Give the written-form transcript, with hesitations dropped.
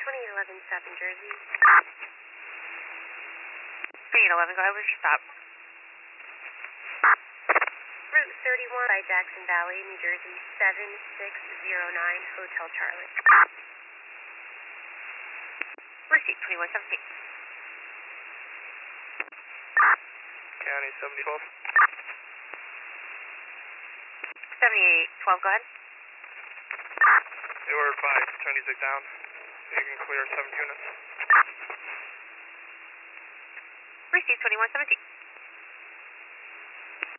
2811 stop in Jersey. 2811, go ahead with your stop. Route 31 by Jackson Valley, New Jersey, 7609 Hotel Charlie. Receipt 2117. County 7012. 7812, go ahead. They were advised to turn these down. You can clear 7 units. Receipt 2117.